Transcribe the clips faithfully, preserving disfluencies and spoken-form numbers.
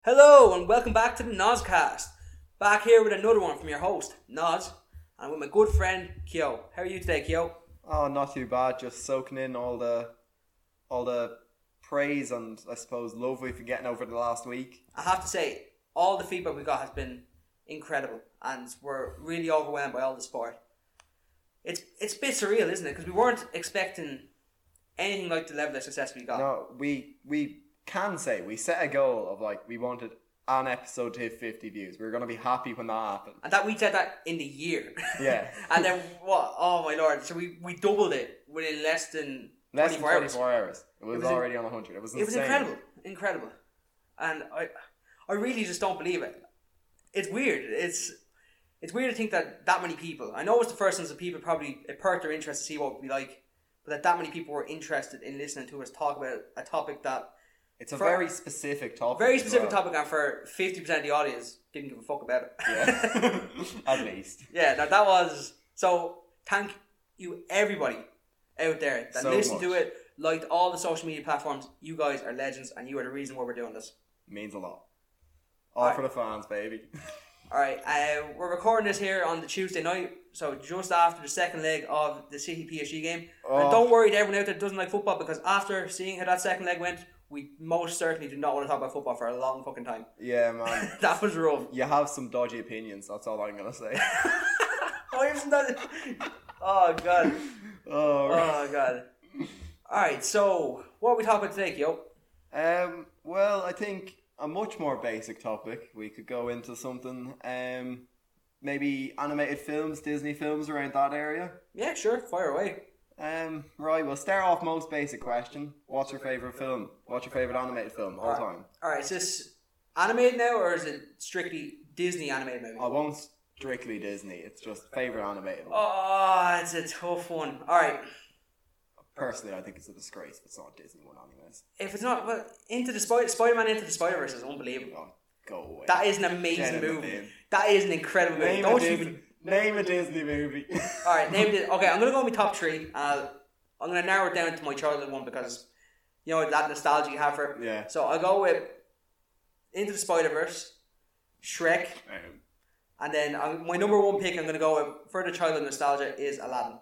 Hello and welcome back to the Nozcast. Back here with another one from your host, Noz, and with my good friend, Kyo. How are you today, Kyo? Oh, not too bad. Just soaking in all the, all the praise and I suppose love we've been getting over the last week. I have to say, all the feedback we got has been incredible, and we're really overwhelmed by all the support. It's it's a bit surreal, isn't it? Because we weren't expecting anything like the level of success we got. No, we we can say we set a goal of like we wanted an episode to hit fifty views. We were going to be happy when that happened. And that we said that in the year. Yeah. And then what? Oh my lord! So we, we doubled it within less than Less than twenty-four hours. twenty-four hours. It was, It was already on one hundred. It was insane. It was incredible, incredible, and I, I really just don't believe it. It's weird. It's, it's weird to think that that many people. I know it's the first instance of people probably it perked their interest to see what we like, but that that many people were interested in listening to us talk about a topic that. It's a for, very specific topic. Very as specific well. topic, and for fifty percent of the audience didn't give a fuck about it. Yeah. At least. Yeah. Now that was so. Thank you, everybody out there that So listened to much. it, liked all the social media platforms. You guys are legends, and you are the reason why we're doing this. Means a lot. All Alright. for the fans, baby. Alright, uh, we're recording this here on the Tuesday night, so just after the second leg of the City P S G game. Oh. And don't worry to everyone out there that doesn't like football, because after seeing how that second leg went, we most certainly do not want to talk about football for a long fucking time. Yeah, man. That was rough. You have some dodgy opinions, that's all I'm going to say. Oh, isn't that... Oh, God. Oh, Oh, God. Alright, so, what are we talking about today, Kyo? Um, well, I think a much more basic topic. We could go into something, um, maybe animated films, Disney films around that area. Yeah, sure, fire away. Um, right, we'll start off most basic question. What's your favourite film? What's your favourite animated film all time? Alright, is this animated now, or is it strictly Disney animated movie? I won't strictly Disney, it's just favourite animated one. Oh, it's a tough one. Alright. Personally, I think it's a disgrace if it's not a Disney one anyways. If it's not, well, into the Spider Spider-Man Into the Spider-Verse is unbelievable. Oh, go away. That is an amazing Get in the movie. bin. That is an incredible movie. Name, a Don't you Disney, even... name a Disney movie. All right, name it. Okay, I'm gonna go with my top three. Uh, I'm gonna narrow it down to my childhood one because you know that nostalgia you have for it. Yeah. So I'll go with Into the Spider-Verse, Shrek, Um, and then um, my number one pick I'm gonna go with for the childhood nostalgia is Aladdin.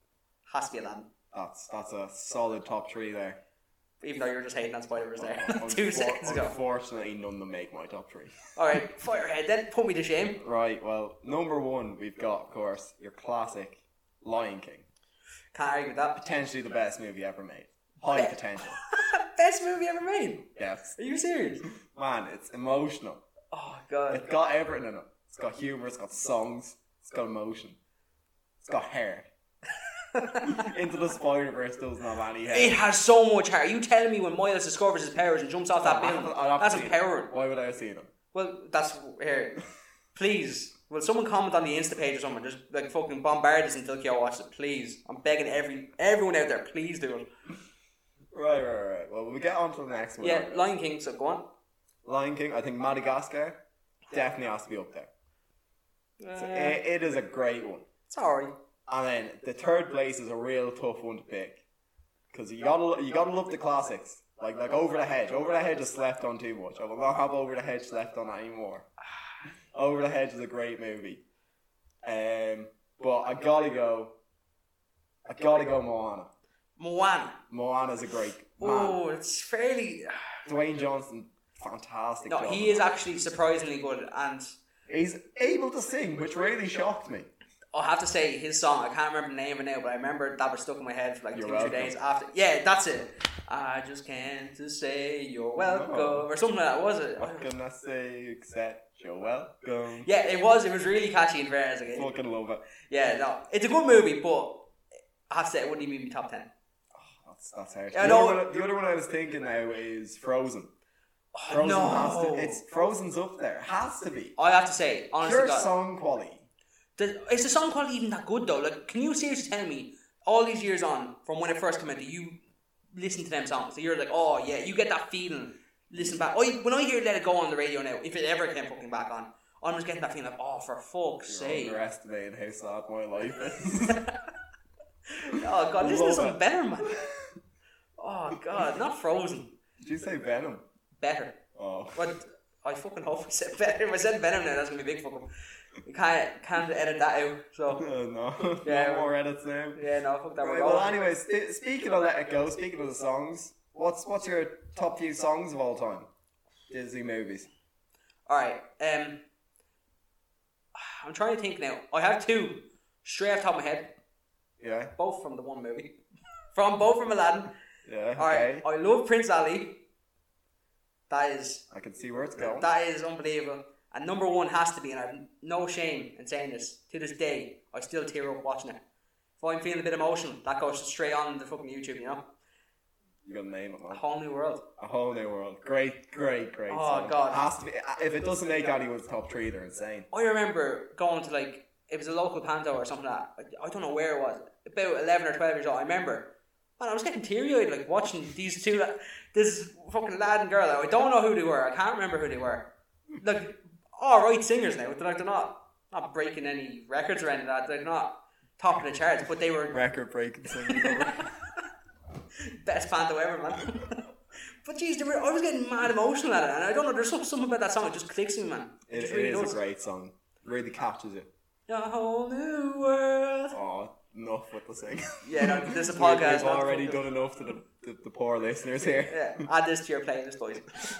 Has to be Aladdin. That's that's a solid top three there. Even though you were just hating on Spider-Verse there Unfor- two seconds ago. Unfortunately, none of them make my top three. Alright, Firehead, then put me to shame. Right, well, number one, we've got, of course, your classic Lion King. Can't argue with that. Potentially the best movie ever made. High Yeah. potential. Best movie ever made. Yes. Are you serious? Man, it's emotional. Oh god. It's got everything in it. It's got humour, it's got songs, it's got emotion. It's got hair. Into the Spider-Verse doesn't have any hair. It has so much heart. You telling me when Miles discovers his powers and jumps off that I'd building, have to- I'd have to that's see it. empowering. Why would I have seen them? Well, that's here. Please, will someone comment on the Insta page or something? Just like fucking bombard us until Kyo watches it. Please, I'm begging every everyone out there. Please do it. Right, right, right. Well, we'll get on to the next one. Yeah, Lion King. So go on. Lion King, I think Madagascar definitely has to be up there. So Uh, it, it is a great one. it's alright. And then the third place is a real tough one to pick, because you gotta you gotta love the classics, like like Over the Hedge. Over the Hedge is slept on too much. I will not have Over the Hedge slept on anymore. Over the Hedge is a great movie. Um, but I gotta go. I gotta go Moana. Moana. Moana's a great man. Oh, it's fairly. Dwayne Johnson, fantastic. No, job. he is actually surprisingly good, and He's able to sing, which really shocked me. I have to say his song. I can't remember the name of it now, but I remember that was stuck in my head for like You're two, welcome. three days after. Yeah, that's it. I just can't to say you're welcome Oh. or something like that. Was it? What can I say except you're welcome? Yeah, it was. It was really catchy and fair as a game. Fucking love it. Yeah, no, it's a good movie, but I have to say it wouldn't even be top ten. That's, that's hard. Yeah, the, no. other one, the other one I was thinking now is Frozen. Frozen no. has to. It's Frozen's up there. It has to be. I have to say, honestly, Pure God, song quality. the, is the song quality even that good though? Like, can you seriously tell me all these years on from when it first came out that you listen to them songs? So you're like, oh yeah, you get that feeling. Listen back. I, when I hear "Let It Go" on the radio now, if it ever came fucking back on, I'm just getting that feeling like, oh, for fuck's You're sake. underestimating how sad my life is. Oh god, listen to Love something it. better, man. Oh god, not Frozen. Did you say Venom? Better. Oh. But I fucking hope I said Venom. If I said Venom now, that's gonna be a big fucking. You can't can't edit that out. So Uh, no, Yeah, no more edits now. yeah, no, fuck that. Right, We're well, going. anyway, st- speaking of Let It Go, speaking of the songs, what's what's your top few songs of all time? Disney movies. All right. Um, I'm trying to think now. I have two straight off the top of my head, Yeah, both from the one movie, from both from Aladdin. yeah, All right. okay. I love Prince Ali. That is I can see where it's going. that is unbelievable. And number one has to be, and I have no shame in saying this, to this day, I still tear up watching it. If I'm feeling a bit emotional, that goes straight on the fucking YouTube, you know? You gotta name it, A man. whole new world. A Whole New World. Great, great, great. Oh, song. God. Has to be. If it doesn't make anyone's top three, they're insane. I remember going to like, it was a local panto or something like that. I don't know where it was. About eleven or twelve years old. I remember, man, I was getting teary-eyed like watching these two, this fucking lad and girl. I don't know who they were. I can't remember who they were. Like, all right singers now. They're like, they're not, not breaking any records or anything like that. They're not topping the charts, but they were Record breaking singing. best panto ever, man. But geez, they were, I was getting mad emotional at it, and I don't know, there's something, something about that song, it just clicks in me, man. It, It, just it really is does. a great song. Really captures it. A whole new world. Oh, enough with the sing. Yeah, no, this is a We- podcast. We've already done enough to the, the, the poor listeners here. Yeah, add this to your playlist, boys.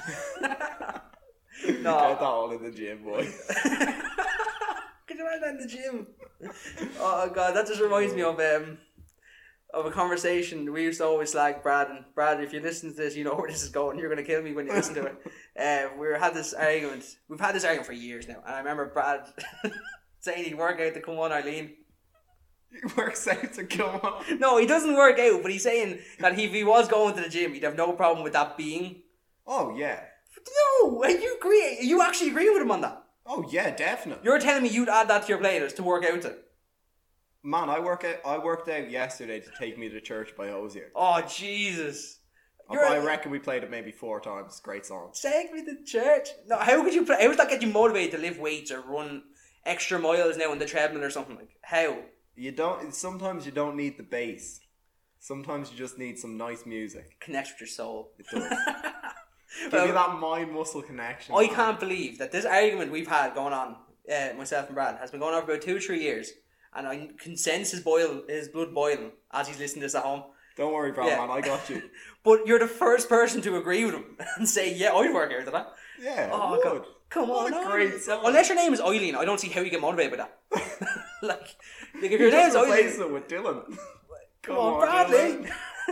Get No. that all in the gym, boy. Could you imagine that in the gym? Oh god, that just reminds me of um of a conversation we used to always slag Brad. And Brad, if you listen to this, you know where this is going. You're gonna kill me when you listen to it. Uh, we had this argument. We've had this argument for years now, and I remember Brad saying he'd work out to come on Eileen. It works out to come on. No, he doesn't work out, but he's saying that if he was going to the gym, he'd have no problem with that being. Oh, yeah. No, you agree? You actually agree with him on that? Oh, yeah, definitely. You're telling me you'd add that to your playlist to work out to? Man, I work out. I worked out yesterday to take me to church by Osier. Oh Jesus! I, You're- I reckon we played it maybe four times. Great song. Take me to church. No, how could you play? How does that get you motivated to lift weights or run extra miles now on the treadmill or something like? How? You don't. Sometimes you don't need the bass. Sometimes you just need some nice music. Connect with your soul. It does. Give Well, you that mind muscle connection. I man. can't believe that this argument we've had going on, uh, myself and Brad, has been going on for about two, three years, and I can sense his boil, his blood boiling as he's listening to this at home. Don't worry, bro, Yeah. man. I got you. But you're the first person to agree with him and say, "Yeah, I'd work out to that." Yeah. Oh, I would. God. Come What on, a no. great song. Unless your name is Eileen, I don't see how you get motivated by that. like, like, if your You name is just Eileen, replace it with Dylan. come on, Bradley.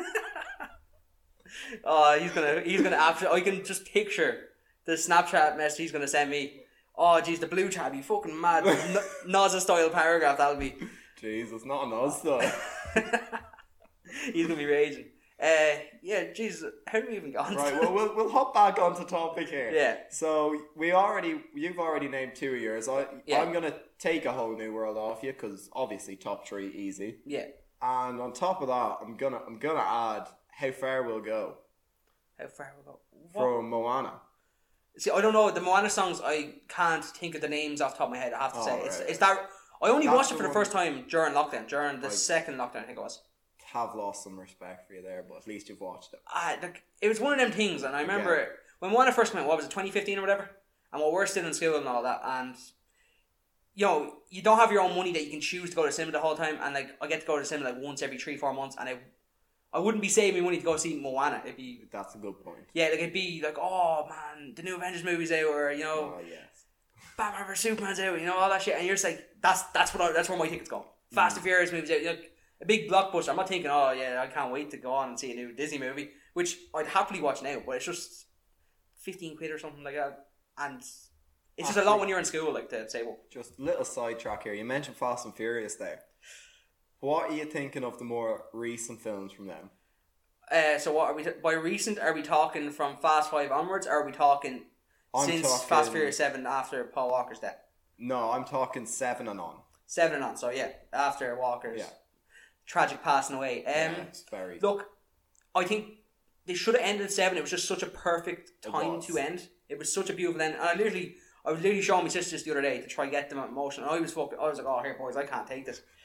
Oh, he's gonna, he's gonna absolutely. I can just picture the Snapchat message he's gonna send me. Oh, geez, the blue chat, be fucking mad. N- Naza style paragraph that'll be. Jeez, it's not an us though. He's gonna be raging. Uh, yeah, jeez, how do we even get on? Right, well, we'll we'll hop back onto topic here. Yeah. So we already, you've already named two of yours. I, Yeah. I'm gonna take A Whole New World off you because obviously top three easy. Yeah. And on top of that, I'm gonna I'm gonna add How Far We'll Go How far we go? What? from Moana. See, I don't know the Moana songs. I can't think of the names off the top of my head. I have to Oh, say, right. it's it's that. I only That's watched it the for the one- first time during lockdown, during the Like- second lockdown, I think it was. Have lost some respect for you there, but at least you've watched it. Ah, like, it was one of them things, and I remember Yeah. it, when Moana first came out. What was it, twenty fifteen or whatever? And we we're still in school and all that, and you know, you don't have your own money that you can choose to go to cinema the whole time. And like, I get to go to cinema like once every three, four months, and I, I wouldn't be saving money to go see Moana. It'd be That's a good point. yeah, like it'd be like, oh man, the new Avengers movie's out, or you know, Oh yes. Batman versus Superman's out, you know, all that shit, and you're just like, that's that's what I, that's where my tickets go. Fast and Furious movies out, like a big blockbuster. I'm not thinking, oh yeah, I can't wait to go on and see a new Disney movie, which I'd happily watch now, but it's just fifteen quid or something like that, and it's just a lot when you're in school, like to say, well, Just a little sidetrack here. You mentioned Fast and Furious there. What are you thinking of the more recent films from them? uh, so what are we by recent? Are we talking from Fast Five onwards, or are we talking I'm since talking- Fast and Furious Seven after Paul Walker's death? No, I'm talking seven and on. Seven and on, so yeah, after Walker's Yeah. tragic passing away. Um, yeah, it's very. Look, I think they should have ended at seven. It was just such a perfect It time was. to end. It was such a beautiful end. And I literally, I was literally showing my sisters the other day to try and get them emotional. And I was fucking, I was like, oh, here, boys, I can't take this.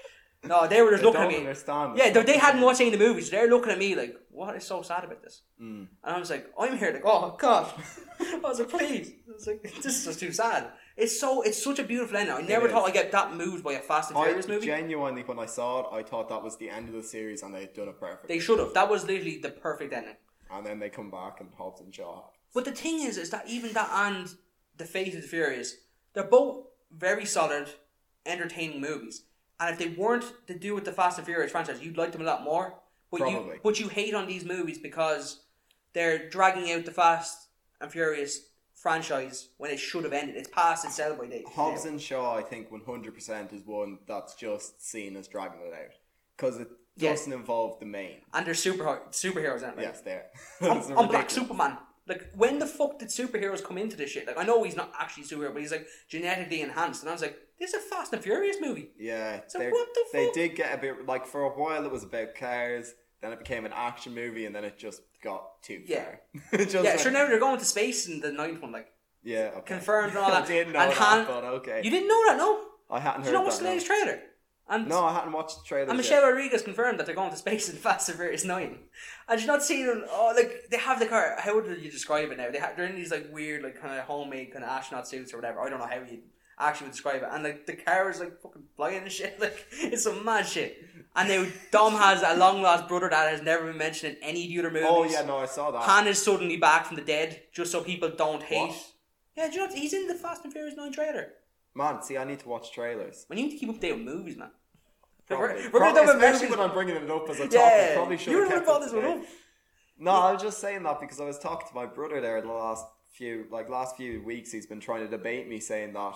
No, they were just They looking don't at me. understand. Yeah, they, they hadn't watched any of the movies. They're looking at me like, what is so sad about this? Mm. And I was like, I'm here like, oh God. I was like, please. I was like, this is just too sad. It's so, it's such a beautiful ending. I never It thought is. I'd get that moved by a Fast and I Furious movie. genuinely, when I saw it, I thought that was the end of the series and they'd done it perfect. They should have. That was literally the perfect ending. And then they come back and Hobbs and Shaw. But the thing is, is that even that and The Fate of the Furious, they're both very solid, entertaining movies. And if they weren't to do with the Fast and Furious franchise, you'd like them a lot more. But Probably. you but you hate on these movies because they're dragging out the Fast and Furious franchise when it should have ended. It's past its sell by date. Hobbs and Shaw, I think one hundred percent is one that's just seen as dragging it out. Because it Yeah. doesn't involve the main. And they're super superheroes in it. Like, Yes, there. I'm, I'm Black Superman. Like, when the fuck did superheroes come into this shit? Like, I know he's not actually a superhero, but he's like genetically enhanced. And I was like, this is a Fast and Furious movie. Yeah. So they're- what the They fuck? did get a bit, like, for a while it was about cars, then it became an action movie, and then it just got too Yeah. far. It just Yeah, went- sure. Now they're going to space in the ninth one, like Yeah, okay. confirmed and all that. I didn't know and that, Han, but okay. you didn't know that, no? I hadn't Did heard you not watch that. the no. latest trailer? And No, I hadn't watched the trailer. and Michelle Rodriguez confirmed that they're going to space in Fast and Furious Nine. And you not seen them? Oh, like they have the car. How would you describe it now? They have, they're in these like weird, like kind of homemade kind of astronaut suits or whatever. I don't know how you actually would describe it. And like the car is like fucking flying and shit. Like it's some mad shit. And now Dom has a long lost brother that has never been mentioned in any of the other movies. Oh yeah, no, I saw that. Han is suddenly back from the dead, just so people don't hate. What? Yeah, do you know what? He's in the Fast and Furious Nine trailer. Man, see, I need to watch trailers. We need to keep up to date with movies, man. Probably. We're, we're Probably, going to especially movies. when I'm bringing it up as a topic. Yeah, Probably should you have would have kept brought it this one today. up. No, I was just saying that because I was talking to my brother there the last few, like last few weeks. He's been trying to debate me, saying that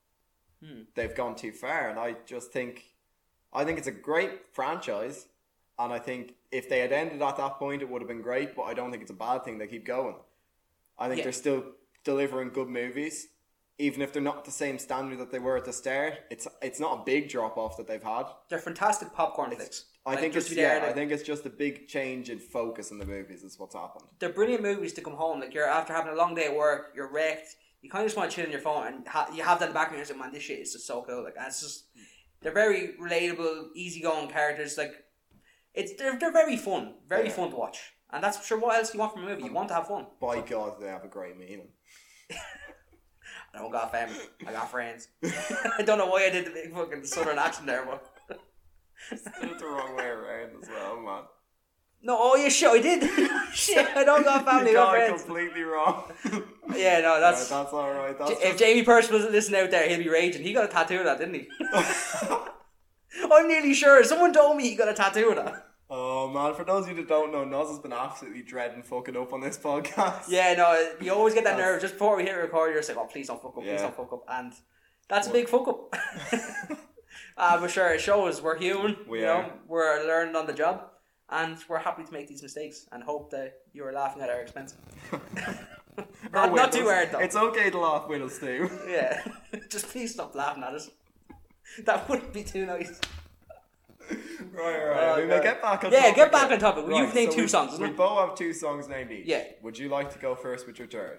Hmm. they've gone too far, and I just think, I think it's a great franchise, and I think if they had ended at that point, it would have been great. But I don't think it's a bad thing. They keep going. I think Yeah. they're still delivering good movies, even if they're not the same standard that they were at the start. It's it's not a big drop off that they've had. They're fantastic popcorn flicks. I Like, think just it's be there, yeah. I like- think it's just a big change in focus in the movies. Is what's happened. They're brilliant movies to come home. Like you're after having a long day at work, you're wrecked. You kind of just want to chill on your phone, and ha- you have that in the background. You're like, man, this shit is just so cool. Like, and it's just they're very relatable, easygoing characters. Like, it's they're they're very fun, very Yeah. fun to watch. And that's sure what else you want from a movie. You want to have fun. By God, they have a great meaning. I don't got family. I got friends. I don't know why I did the big fucking southern accent there, but It's the wrong way around as well, man. no, oh yeah, shit, I did. Shit, I don't got family. You I got got it friends. completely wrong. Yeah, no, that's. Right, that's all right. That's If just- Jamie Purse wasn't listening out there, he'll be raging. He got a tattoo of that, didn't he? I'm nearly sure. Someone told me he got a tattoo of that. Oh man, for those of you that don't know, Noz has been absolutely dreading fucking up on this podcast. Yeah, no, you always get that That's- nerve just before we hit record. You're just like, oh, please don't fuck up, please Yeah. don't fuck up, and that's a big fuck up. uh, but sure, it shows we're human. We you are. know, we're learning on the job, and we're happy to make these mistakes, and hope that you are laughing at our expense. Or not, with not too us. hard though. It's okay to laugh with us too. Yeah, just please stop laughing at us. That wouldn't be too nice. Right, right. Oh, we may God. get back on Yeah, topic get back here. on topic. Well, you've named two we, songs, isn't We it? both have two songs named each. Yeah. Would you like to go first with your third?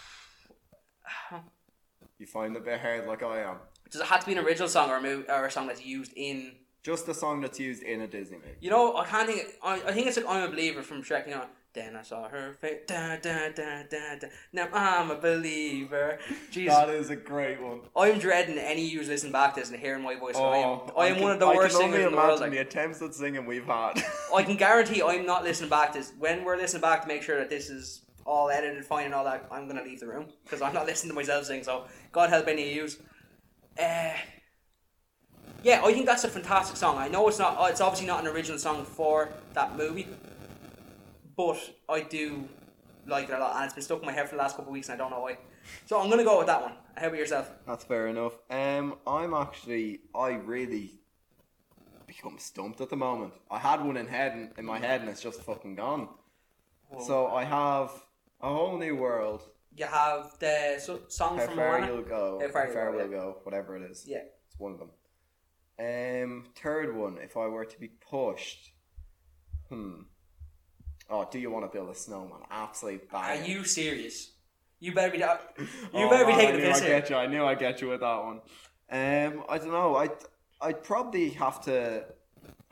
You find it a bit hard like I am. Does it have to be an original song or a, movie, or a song that's used in? Just a song that's used in a Disney movie. You know, I can't think. I, I think it's like "I'm a Believer" from Shrek. You know, then I saw her face. Da, da, da, da, da. Now I'm a believer. Jesus, That is a great one. I'm dreading any of you listening back to this and hearing my voice. I am, I am can- one of the I worst can singers only in the world. imagine Like, the attempts at singing we've had. I can guarantee I'm not listening back to this. When we're listening back to make sure that this is all edited fine and all that, I'm gonna leave the room because I'm not listening to myself sing. So God help any of yous. Uh, yeah, I think that's a fantastic song. I know it's not. It's obviously not an original song for that movie, but I do like it a lot, and it's been stuck in my head for the last couple of weeks, and I don't know why. So I'm gonna go with that one. How about yourself? That's fair enough. Um, I'm actually, I really become stumped at the moment. I had one in head and, in my head, and it's just fucking gone. Whoa. So I have A Whole New World. You have the so, song How from far Moana. you'll go. How Far You'll Go, we'll yeah. go. Whatever it is. Yeah. It's one of them. Um, third one. If I were to be pushed, hmm. Oh, Do You Want to Build a Snowman? Absolute Are banger. you serious? You better be. da- You Oh, better be man, taking I the knew piss I'd here. get you. I knew I'd get you with that one. Um, I don't know. I'd I'd probably have to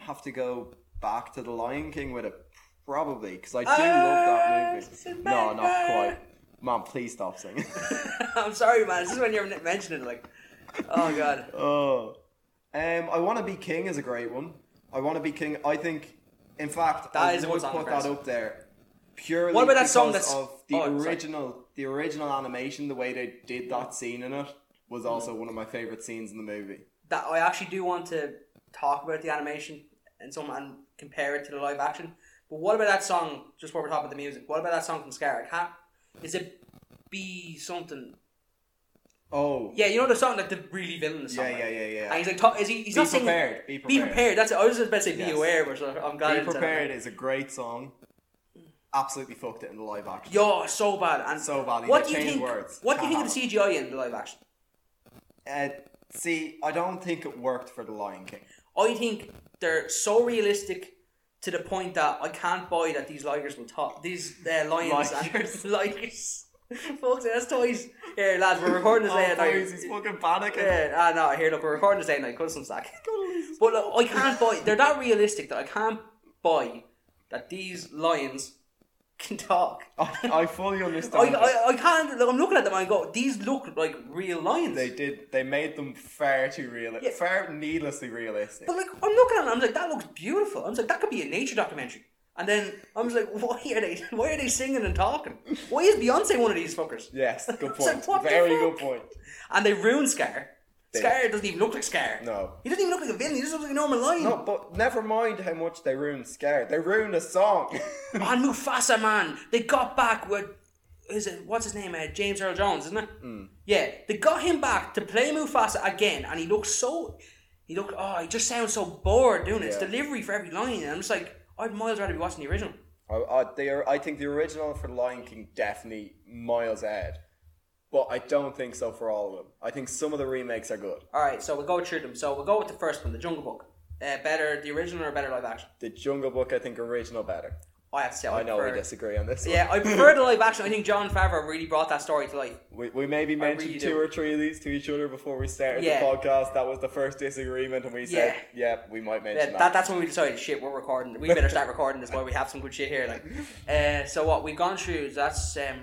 have to go back to The Lion King with it, probably, because I do love that movie. No, not quite. Mom, please stop singing. I'm sorry, man. This is when you're mentioning it, like, oh god. Oh, um, I Want to Be King is a great one. I Want to Be King. I think, in fact, that I is a would good song, put Chris. that up there. Purely what about that because song that's of the oh, original, sorry. the original animation, the way they did that scene in it was also one of my favorite scenes in the movie. That I actually do want to talk about the animation and some and compare it to the live action. But what about that song? Just while we're talking about the music, what about that song from Scar? I can't. Is it Be Something? Oh, yeah, you know the song, like the really villainous song. Yeah, right? yeah, yeah, yeah. And he's like, talk, is he? He's be not singing. prepared. Be prepared. Be prepared. That's it. I was just about to say, Yes. be aware, but so I'm glad. Be Prepared is a great song. Absolutely fucked it in the live action. Yo, so bad and so bad. What they do you think? Words. What do you think Can't of the C G I in the live action? Uh, see, I don't think it worked for The Lion King. I think they're so realistic to the point that I can't buy that these ligers will talk. These uh, lions Ligers. and ligers. Folks, that's toys. Here, lads, we're recording this Oh, late at night. boys, he's fucking panicking. Yeah, ah, no, here, look, we're recording this late at night. Cut some slack. But look, I can't buy. They're that realistic that I can't buy that these lions can talk. I, I fully understand. I, I, I can't. Like, I'm looking at them and I go, these look like real lions. They did. They made them far too realistic. Yeah. Far needlessly realistic. But like, I'm looking at them, I'm like, that looks beautiful. I was like, that could be a nature documentary. And then I was like, why are they? Why are they singing and talking? Why is Beyonce one of these fuckers? Yes, good It's like, point. what the Very fuck? good point. And they ruined Scar. They- Scar doesn't even look like Scar. No. He doesn't even look like a villain. He just looks like a normal lion. No, but never mind how much they ruined Scar. They ruined a song. And Mufasa, man, they got back with, is it, what's his name, uh, James Earl Jones, isn't it? Mm. Yeah, they got him back to play Mufasa again, and he looks so, he looked, oh, he just sounds so bored doing it. It's Yeah. delivery for every line, and I'm just like, I'd miles rather be watching the original. I, I, they are, I think the original for Lion King definitely miles ahead. But I don't think so for all of them. I think some of the remakes are good. Alright, so we'll go through them. So we'll go with the first one, The Jungle Book. Uh, better the original or better live action? The Jungle Book, I think original better. I have to say, I, I know prefer, we disagree on this one. Yeah, I prefer the live action. I think Jon Favreau really brought that story to life. We, we maybe mentioned really two do. or three of these to each other before we started Yeah. the podcast. That was the first disagreement, and we said, yeah, we might mention Yeah, that. that, that's when we decided, shit, we're recording. We better start recording this while we have some good shit here. Like, uh, so what we've gone through. That's um,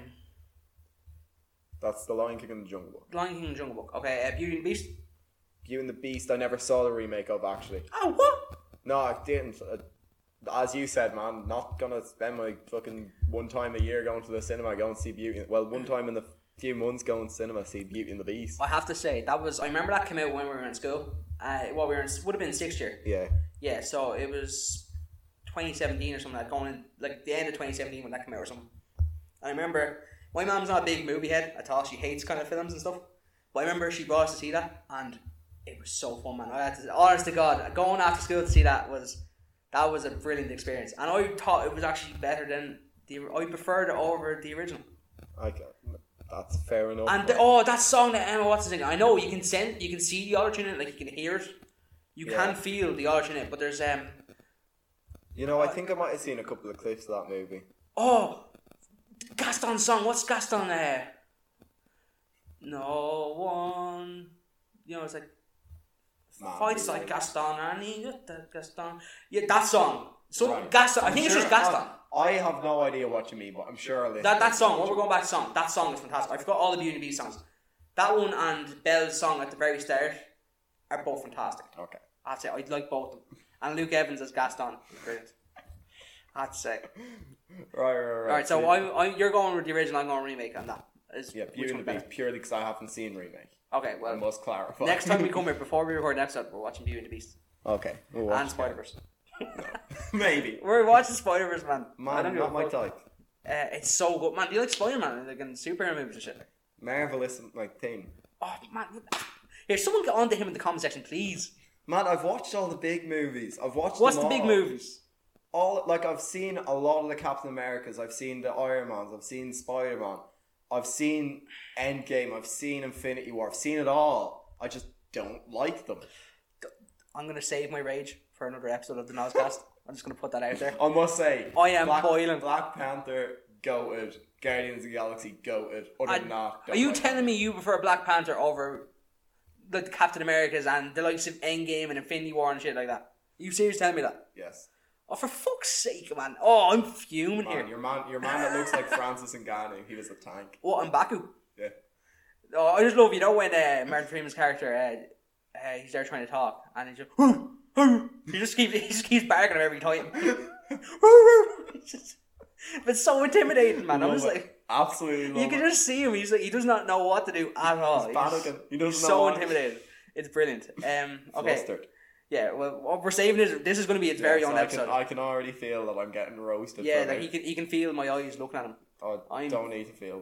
That's The Lion King and the Jungle Book. Lion King and Jungle Book. Okay, uh, Beauty and the Beast. Beauty and the Beast, I never saw the remake of actually. Oh, what? No, I didn't. Uh, As you said, man, not gonna spend my fucking one time a year going to the cinema, going to see Beauty. Well, one time in the few months going to cinema, see Beauty and the Beast. I have to say that was. I remember that came out when we were in school. Uh, well, we were in, would have been sixth year. Yeah. Yeah, so it was twenty seventeen or something like going in, like the end of twenty seventeen when that came out or something. I remember my mom's not a big movie head at all. She hates kind of films and stuff. But I remember she brought us to see that, and it was so fun, man. I had to, honest to God, going after school to see that was that was a brilliant experience, and I thought it was actually better than the. I preferred it over the original. Okay, that's fair enough. And the, oh, that song that Emma Watson singing. I know you can send, you can see the auto-tune in it, like you can hear it, you Yeah. can feel the auto-tune in it, but there's um. You know, I think I might have seen a couple of clips of that movie. Oh, Gaston song. What's Gaston? Uh, no one. You know, it's like Man, fights really. like Gaston. I need that Gaston. Yeah, that song. So Right. Gaston. I I'm think it's sure- just Gaston. I, I have no idea what you mean, but I'm sure I'll listen. That that to song. it. When we're going back to song, that song is fantastic. I forgot all the Beauty and the Beast songs. That one and Belle's song at the very start are both fantastic. Okay. I have to say, I like both of them. And Luke Evans as Gaston, brilliant. I have to say. Right, right, right. Alright, so I'm, I'm, you're going with the original, I'm going remake on that. Is, Yeah, which Beauty one and the better? Beast, purely because I haven't seen remake. Okay, I well, must clarify. next time we come here, before we record an episode, we're watching Beauty and the Beast. Okay. We'll watch And it. Spider-Verse. Maybe. We're watching Spider-Verse, man. I Man, don't give not a my fuck. type. Uh, it's so good. Man, do you like Spider-Man? Like in superhero movies and shit? Like, Marvel isn't my thing. oh, man. Here, someone get on to him in the comment section, please. Man, I've watched all the big movies. I've watched What's them the big all. movies? All like I've seen a lot of the Captain Americas. I've seen the Iron Mans. I've seen Spider Man. I've seen Endgame. I've seen Infinity War. I've seen it all. I just don't like them. I'm going to save my rage for another episode of the Nozcast. I'm just going to put that out there. I must say, I am Black, boiling. Black Panther goated. Guardians of the Galaxy goated. Other I- than that, Are you telling me you prefer Black Panther over like the Captain Americas and the likes of Endgame and Infinity War and shit like that? You serious telling me that? Yes. Oh, for fuck's sake, man. Oh, I'm fuming Man, here. your man, your man that looks like Francis Ngannou, he was a tank. What, M'Baku? Yeah. Oh, I just love, you know, when uh, Martin Freeman's character, uh, uh, he's there trying to talk, and he just, hoo, hoo. He just keeps, he just keeps barking at him every time. It's just, it's so intimidating, man. I'm Love just it. like, Absolutely love you can it. just see him. He's like, he does not know what to do at all. He's panicking. He doesn't he's know so what. intimidated. It's brilliant. Um, okay. Flustered. Yeah, well, what we're saving is this is going to be its very Yes, own I episode. can, I can already feel that I'm getting roasted. Yeah, for like it. he can he can feel my eyes looking at him. I I'm- don't need to feel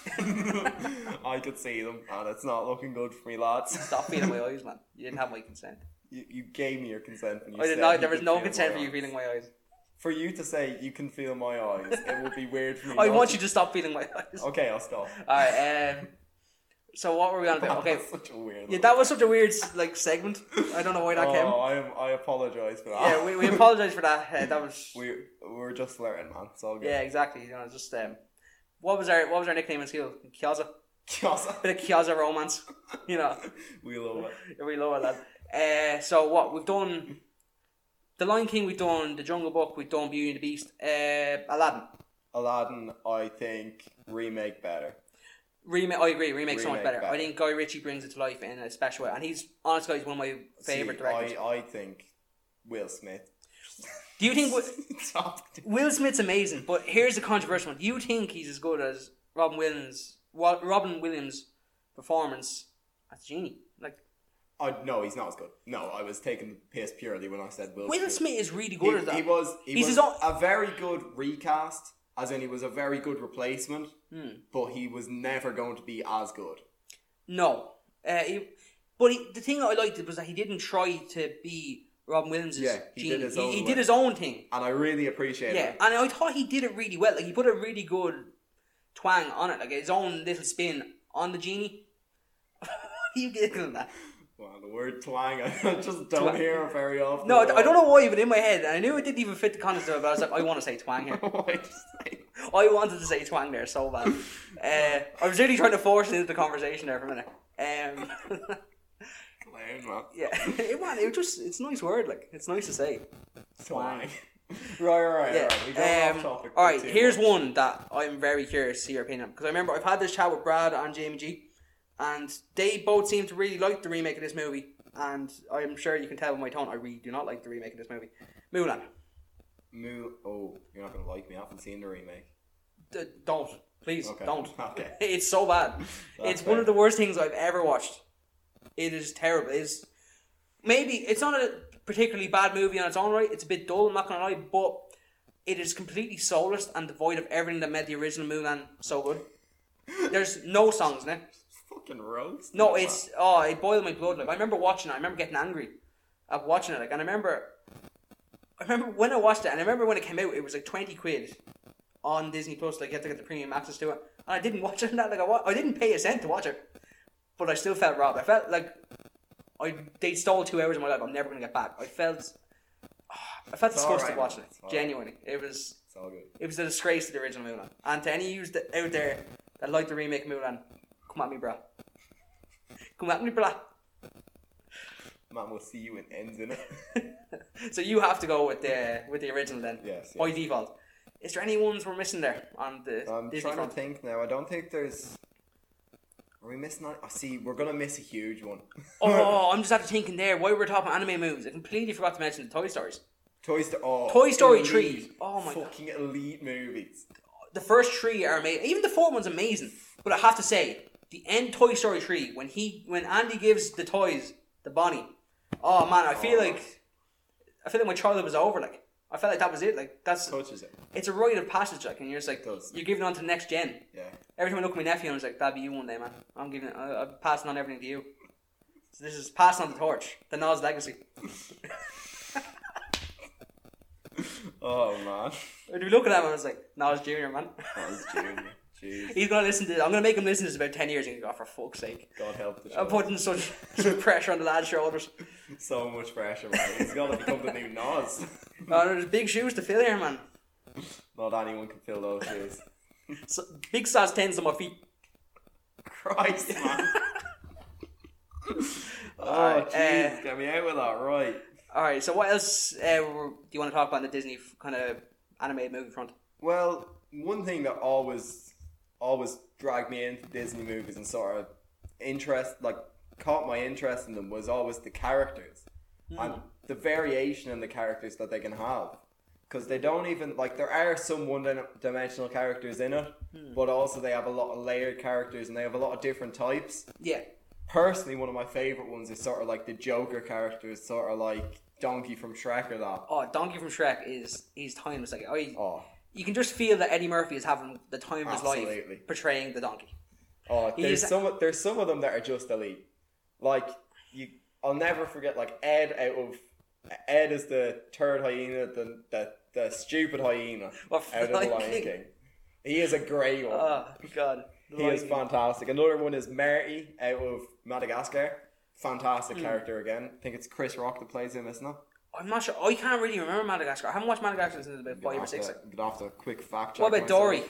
them. I could see them, and it's not looking good for me, lads. Stop feeling my eyes, man. You didn't have my consent. You, you gave me your consent when you I did said not. you There was could no feel consent my for you eyes. feeling my eyes. For you to say you can feel my eyes, it would be weird for me. I not want you to stop feeling my eyes. Okay, I'll stop. All right. Um. So what were we on about? Okay. That's such a weird. Yeah, that was such a weird like segment. I don't know why that oh, came. I am. I apologize for that. Yeah, we, we apologize for that. Uh, that was. we we're just flirting, man. It's all good. Yeah, exactly. You know, just um. What was our What was our nickname in school? Kyoza. Kyoza. Bit of Kyoza romance. You know. We love it. We love it, lad. Uh, so what we've done, The Lion King, we've done The Jungle Book, we've done Beauty and the Beast, uh, Aladdin. Aladdin, I think remake better. Remake, I agree. Remake so much Remake better. better. I think Guy Ritchie brings it to life in a special way, and he's honestly he's one of my favorite See, directors. I, I think Will Smith. Do you think Wi- Stop. Will Smith's amazing? But here's the controversial one. Do you think he's as good as Robin Williams? Wa- Robin Williams' performance as Genie? Like I no, he's not as good. No, I was taking the piss purely when I said Will, Will Smith is really good He, at that. he was. He He's was his own- a very good recast, as in he was a very good replacement. Hmm. But he was never going to be as good. No, uh, he, but he, the thing I liked was that he didn't try to be Robin Williams' Yeah, he Genie. did his he, own he way. did his own thing. And I really appreciate Yeah, it. and I thought he did it really well. Like he put a really good twang on it, like his own little spin on the Genie. What are you giggling at? Wow, the word twang, I just don't Twang. hear it very often. No, I don't know why, but in my head, and I knew it didn't even fit the context of it, but I was like, I want to say twang here. Why just say- I wanted to say twang there so bad. Uh, I was really trying to force it into the conversation there for a minute. Um, Lame, man. yeah, it, man, it just, it's a nice word, like, it's nice to say. Twang. right, right, right. Yeah. right. We got Um, off topic. all right, too here's much. one that I'm very curious to see your opinion on. Because I remember I've had this chat with Brad and Jamie G, and they both seem to really like the remake of this movie. And I'm sure you can tell by my tone, I really do not like the remake of this movie. Mulan. Moo. Oh, you're not gonna like me. I haven't seen the remake. D- don't. Please, Okay. don't. Okay. It's so bad. That's It's one fair. of the worst things I've ever watched. It is terrible. It's maybe it's not a particularly bad movie on its own right. It's a bit dull, I'm not gonna lie, but it is completely soulless and devoid of everything that made the original Mulan so good. There's no songs in it. Fucking roast. No, it's oh, it boiled my blood. Like I remember watching it. I remember getting angry at watching it. Like, and I remember, I remember when I watched it, and I remember when it came out, it was like twenty quid on Disney Plus. Like you have to get the premium access to it, and I didn't watch it. And that like I, wa- I didn't pay a cent to watch it, but I still felt robbed. I felt like I they stole two hours of my life. I'm never gonna get back. I felt, I felt It's disgusted alright, watching man. it. It's alright. Genuinely, it was It's all good. it was a disgrace to the original Mulan. And to any of you that- out there that like the remake of Mulan, come at me, brah. Come at me, brah. Man, we'll see you in ends in it. So you have to go with the with the original then, Yes. by yes. default. Is there any ones we're missing there on the I'm Disney trying front? to think now. I don't think there's. Are we missing? I see. We're gonna miss a huge one. Oh, I'm just after thinking there. While we're talking anime movies, I completely forgot to mention the Toy Stories. Toy Story. Oh, Toy Story elite, three. Oh my god, fucking elite movies. the first three are amazing. Even the fourth one's amazing. But I have to say, the end Toy Story three when he when Andy gives the toys to Bonnie. Oh man, I feel Oh. like I feel like my childhood was over. Like I felt like that was it. Like that's Touches it. it's a rite of passage. Like and you're just like Does. you're giving it on to the next gen. Yeah. Every time I look at my nephew, I was like, "That'll be you one day, man. I'm giving it. I- I'm passing on everything to you. So this is passing on the torch, the Nas legacy." Oh man. I'd be looking at him, and I was like, "Nas Junior, man. That was junior. Jeez. He's gonna listen to. I'm gonna make him listen to this about ten years, and he's go, oh, for fuck's sake." God help the I'm show. putting such, such pressure on the lad's shoulders. So much pressure, man. He's gonna become the new Nas. Oh, there's big shoes to fill here, man. Not anyone can fill those shoes. So, big size tens on my feet. Christ, man. Oh, Alright, jeez, uh, get me out with that, right. All right. So what else uh, do you want to talk about on the Disney kind of animated movie front? Well, one thing that always, always dragged me into Disney movies and sort of interest, like caught my interest in them was always the characters mm. and the variation in the characters that they can have. Because they don't even, like, there are some one-dimensional characters in it, hmm. but also they have a lot of layered characters and they have a lot of different types. Yeah. Personally, one of my favourite ones is sort of like the Joker character, is sort of like Donkey from Shrek or that. Oh, Donkey from Shrek is, he's timeless. Like, I, oh. You can just feel that Eddie Murphy is having the time of his Absolutely. life portraying the donkey. Oh, there's some, there's some of them that are just elite. Like, you, I'll never forget, like, Ed out of, Ed is the third hyena, the, the the stupid hyena what, out of the Lion King. King. He is a great one. Oh, God. The he Lion is King. fantastic. Another one is Marty out of Madagascar. Fantastic mm. character again. I think it's Chris Rock that plays him, isn't it? I'm not sure. I can't really remember Madagascar. I haven't watched Madagascar since about five or six. To, I'm going to have to quick fact check. What about myself. Dory?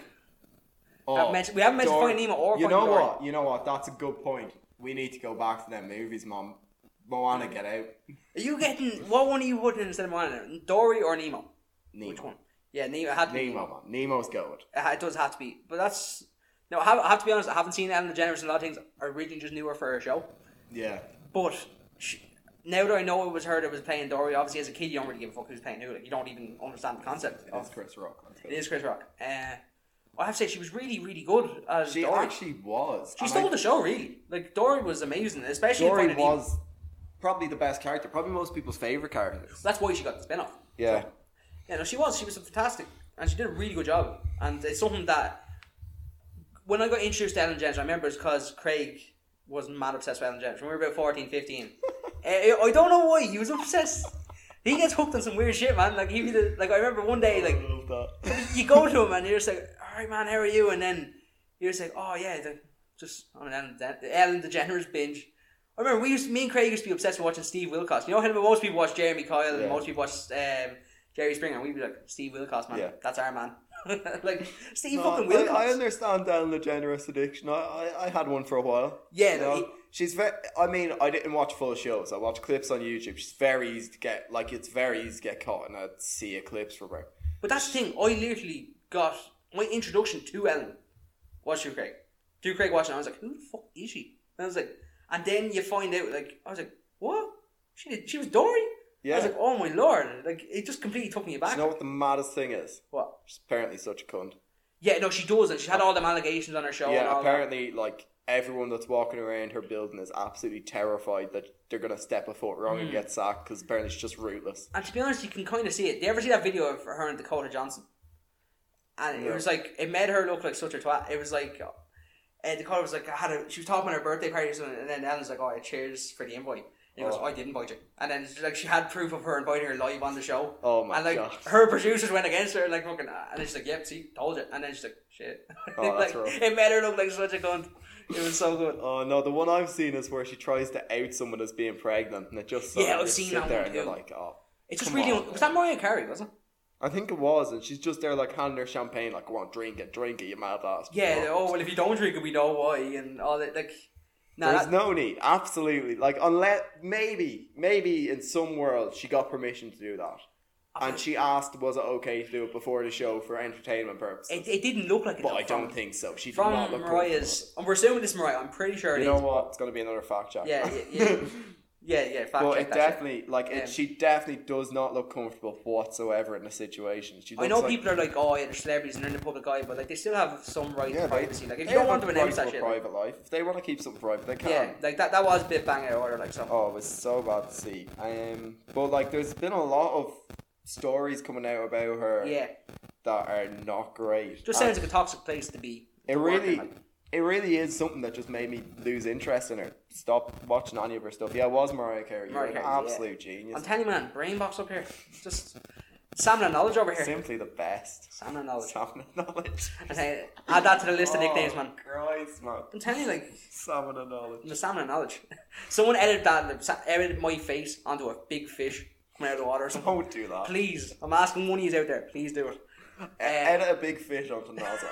Oh, haven't mentioned, we haven't mentioned Dory. Finding Nemo or You Finding know Dory. what? You know what? That's a good point. We need to go back to them movies, Mom. Moana, get out. Are you getting... What one are you putting instead of Moana? Dory or Nemo? Nemo. Which one? Yeah, Nemo. It had to Nemo, be man. Nemo's good. It does have to be. But that's... No, I have, I have to be honest, I haven't seen Ellen DeGeneres and a lot of things. I originally just knew her for her show. Yeah. But she, now that I know it was her that was playing Dory, obviously as a kid you don't really give a fuck who's playing who. Like, you don't even understand the concept. It is Chris Rock. It is Chris Rock. Uh, I have to say she was really, really good as She Dory. actually was. She And stole I, the show, really. Like, Dory was amazing, especially Dory in Finding Nemo. was probably the best character. Probably most people's favourite characters. That's why she got the spin-off. Yeah. So, yeah, no, she was. She was fantastic. And she did a really good job. And it's something that... When I got introduced to Ellen DeGeneres, I remember it's because Craig was mad obsessed with Ellen DeGeneres. When we were about fourteen, fifteen. uh, I don't know why, he was obsessed. He gets hooked on some weird shit, man. Like, he the, like I remember one day, like... I love that. You go to him and you're just like, alright man, how are you? And then you're just like, oh yeah, the, just on an Ellen, De- Ellen DeGeneres binge. I remember we used to, me and Craig used to be obsessed with watching Steve Wilkos. You know how most people watch Jeremy Kyle and Yeah. most people watch um, Jerry Springer, and we'd be like, Steve Wilkos, man, Yeah. that's our man. Like, Steve No, fucking Wilkos. I, I understand Ellen DeGeneres addiction. I, I, I had one for a while. Yeah, you no, know? he- She's very. I mean, I didn't watch full shows. I watched clips on YouTube. She's very easy to get. Like, it's very easy to get caught in a sea of clips from her. But that's the thing, I literally got my introduction to Ellen was through Craig. Through Craig watching, I was like, who the fuck is she? And I was like, and then you find out, like, I was like, what? She did, she was Dory? Yeah. I was like, oh my lord. Like, it just completely took me Do aback. you know what the maddest thing is? What? She's apparently such a cunt. Yeah, no, she does, and she had all them allegations on her show. and Yeah, all apparently, like, everyone that's walking around her building is absolutely terrified that they're going to step a foot wrong Mm. and get sacked because apparently she's just rootless. that. And to be honest, you can kind of see it. Do you ever see that video of her and Dakota Johnson? And it No. was like, it made her look like such a twat. It was like, uh, Dakota was like, I had a, she was talking about her birthday party or something, and then Ellen's like, oh, cheers for the invite. And he goes, Oh. I didn't invite you. And then like she had proof of her inviting her live on the show. Oh my And like god. her producers went against her, like fucking, and then she's like, "Yep, see, told you." And then she's like, "Shit." Oh, like that's rough. it made her look like such a cunt. It was so good. Oh no, the one I've seen is where she tries to out someone as being pregnant, and it just Yeah, sort of I've just seen sit that there one and you're too. like, oh, It's just come really on. un- was that Mariah Carey, wasn't it? I think it was, and she's just there like handing her champagne, like, go on, drink it, drink it, you mad ass. Yeah. Oh, Oh well, if you don't drink it, we know why, and all that. Like, nah, There's that, no need, absolutely. Like, unless maybe, maybe in some world she got permission to do that, and she asked, was it okay to do it before the show for entertainment purposes? it, it didn't look like it. but though, I don't from, think so. She did from not look Mariah's. And we're assuming this is Mariah. I'm pretty sure it You know is. what? It's going to be another fact check. Yeah, yeah, yeah, yeah. yeah fact But check it that shit. definitely, like, it, Um, she definitely does not look comfortable whatsoever in the situation. She I looks know like, people are like, oh yeah, they're celebrities and they're in the public eye, but like they still have some right Yeah, to they- privacy. Like if they you don't have want to a announce right that to a shit, like, private life. If they want to keep something private, they can. yeah, like that that was a bit bang out of order, like so. Oh, it was so bad to see. Um, but like, there's been a lot of stories coming out about her Yeah, that are not great. just And sounds like a toxic place to be. it to work in, really, like. it really is something that just made me lose interest in her. Stop watching any of her stuff. Yeah, it was Mariah Carey. You're Mariah an Carey, absolute genius. I'm telling you, man, brain box up here, just salmon and knowledge over here. Simply the best. Salmon and knowledge. Salmon and knowledge. I'm telling you, add that to the list of Oh, nicknames, man. Christ, man. I'm telling you, like Salmon and knowledge. the salmon and knowledge. Someone edited that, sa- edited my face onto a big fish coming out of the water or something. Don't do that. Please, I'm asking one of you out there. Please do it. E- Edit a big fish onto NASA.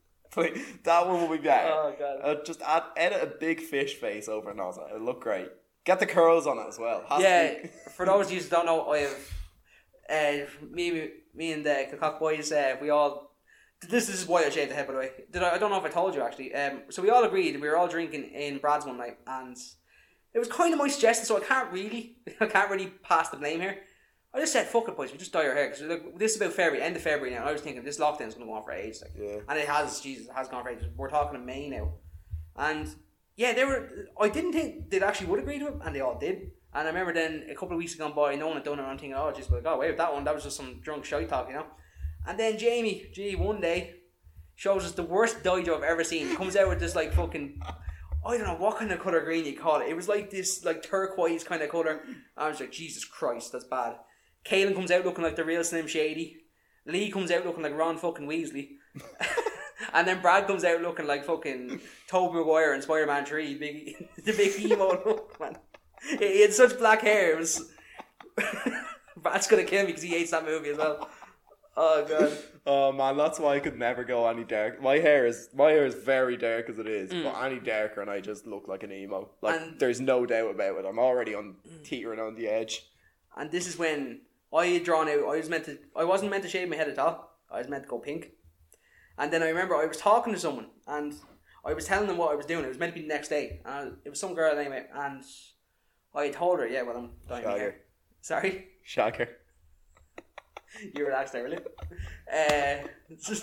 Please, that one will be better. Oh god. Uh, just add, edit a big fish face over NASA. It'll look great. Get the curls on it as well. Has Yeah, to be- for those of you who don't know, I have uh, me, me and the Cock boys. Uh, we all. This is why I shaved the head, by the way. Did I? I don't know if I told you actually. Um, so we all agreed we were all drinking in Brad's one night, and it was kind of my suggestion. So I can't really, I can't really pass the blame here. I just said, "Fuck it, boys. We just dye our hair." Because like, this is about February, end of February now. And I was thinking this lockdown's going to go on for ages, like, Yeah. and it has. Jesus, it has gone for ages. We're talking in May now, and yeah, they were. I didn't think they actually would agree to it, and they all did. And I remember then a couple of weeks gone by, no one had done it, and I'm thinking, oh, just like, oh, wait, that one, that was just some drunk shy talk, you know. And then Jamie, gee, one day shows us the worst dye job I've ever seen. He comes out with this like fucking, I don't know what kind of colour green you call it. It was like this like turquoise kind of colour. I was like, Jesus Christ, that's bad. Caelan comes out looking like the real Slim Shady. Lee comes out looking like Ron fucking Weasley. And then Brad comes out looking like fucking Tobey Maguire in Spider-Man three. Big, the big emo look, man. He had such black hair. It was. Brad's gonna kill me because he hates that movie as well. Oh god. Oh man, that's why I could never go any dark. My hair is my hair is very dark as it is, Mm. but any darker and I just look like an emo. Like And- there's no doubt about it. I'm already on teetering on the edge. And this is when I had drawn out. I was meant to. I wasn't meant to shave my head at all. I was meant to go pink. And then I remember I was talking to someone and I was telling them what I was doing. It was meant to be the next day. And I, it was some girl anyway, and I told her, yeah, well, I'm dyeing my hair. Sorry? Shocker. You relaxed there, will you? Uh, it's just